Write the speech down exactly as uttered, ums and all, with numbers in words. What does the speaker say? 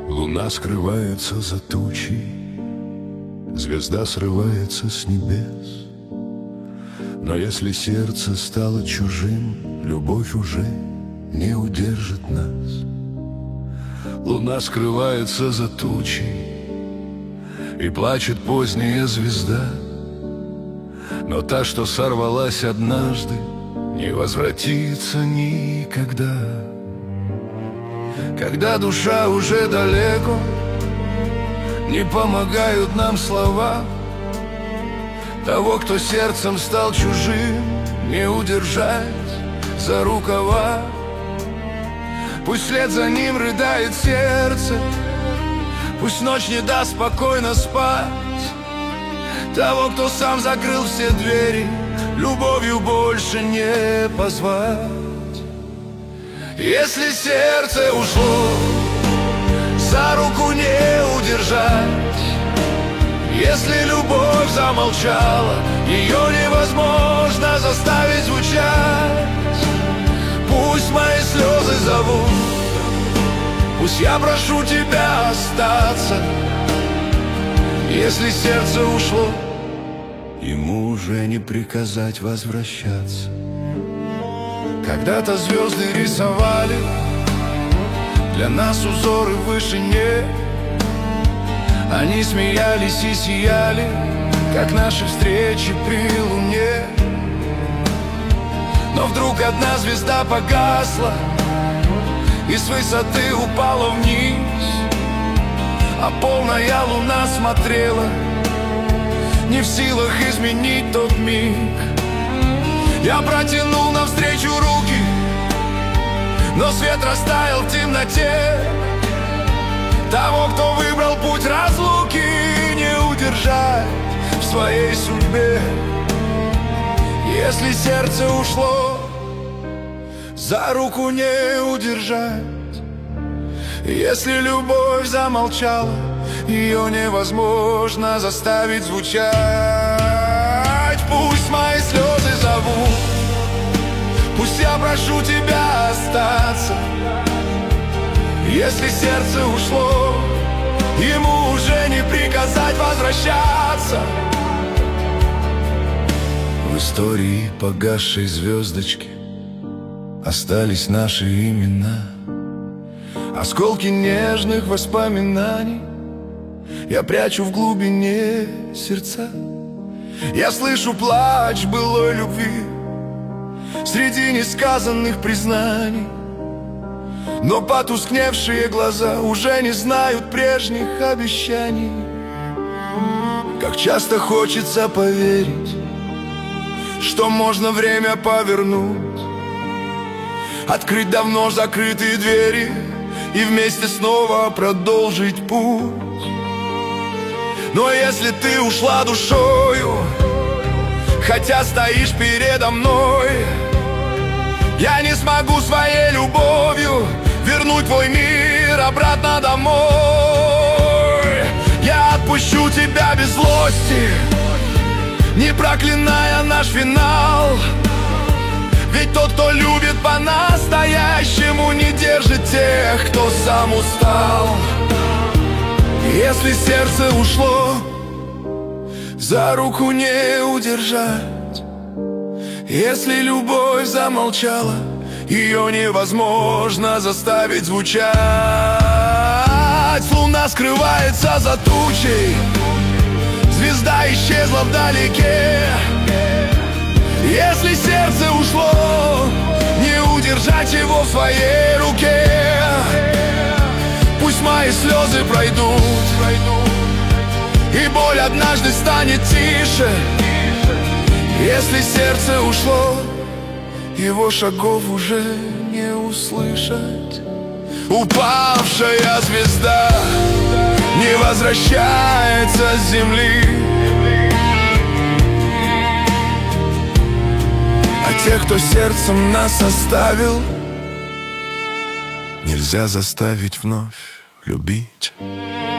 Луна скрывается за тучей, звезда срывается с небес. Но если сердце стало чужим, любовь уже не удержит нас. Луна скрывается за тучей, и плачет поздняя звезда. Но та, что сорвалась однажды, не возвратится никогда. Когда душа уже далеко, не помогают нам слова. Того, кто сердцем стал чужим, не удержать за рукава. Пусть вслед за ним рыдает сердце, пусть ночь не даст спокойно спать. Того, кто сам закрыл все двери, любовью больше не позвать. Если сердце ушло, за руку не удержать. Если любовь замолчала, ее невозможно заставить звучать. Пусть мои слезы зовут, пусть я прошу тебя остаться. Если сердце ушло, ему уже не приказать возвращаться. Когда-то звезды рисовали для нас узоры в вышине. Они смеялись и сияли, как наши встречи при луне. Но вдруг одна звезда погасла и с высоты упала вниз, а полная луна смотрела, не в силах изменить тот миг. Я протянул навстречу руки, но свет растаял в темноте. Того, кто выбрал путь разлуки, не удержать в своей судьбе. Если сердце ушло, за руку не удержать. Если любовь замолчала, ее невозможно заставить звучать. Пусть мои слезы зовут, пусть я прошу тебя остаться. Если сердце ушло, ему уже не приказать возвращаться. В истории погасшей звездочки остались наши имена, осколки нежных воспоминаний я прячу в глубине сердца. Я слышу плач былой любви среди несказанных признаний, но потускневшие глаза уже не знают прежних обещаний. Как часто хочется поверить, что можно время повернуть, открыть давно закрытые двери и вместе снова продолжить путь. Но если ты ушла душою, хотя стоишь передо мной, я не смогу своей любовью вернуть твой мир обратно домой. Я отпущу тебя без злости, не проклиная наш финал. Ведь тот, кто любит по-настоящему, не держит тех, кто сам устал. Если сердце ушло, за руку не удержать. Если любовь замолчала, ее невозможно заставить звучать. Луна скрывается за тучей, звезда исчезла вдалеке. Если сердце ушло, не удержать его в своей руке. Пусть мои слезы пройдут, и боль однажды станет тише. Если сердце ушло, его шагов уже не услышать. Упавшая звезда не возвращается с земли, а тех, кто сердцем нас оставил, нельзя заставить вновь любить.